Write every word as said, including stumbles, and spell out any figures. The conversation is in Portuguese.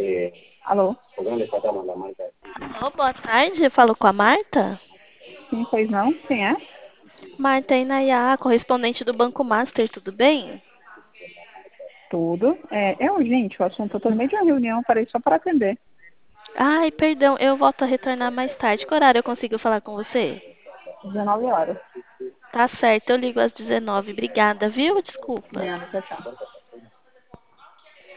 Alô? Alô, boa tarde. Eu falo com a Marta. Sim, pois não? Quem é? Marta Inayá, correspondente do Banco Master, tudo bem? Tudo. É, é urgente o assunto. Eu tô no meio de uma reunião, parei só para atender. Ai, perdão, eu volto a retornar mais tarde. Que horário eu consigo falar com você? dezenove horas. Tá certo, eu ligo às dezenove. Obrigada, viu? Desculpa. Obrigada, tchau, tchau.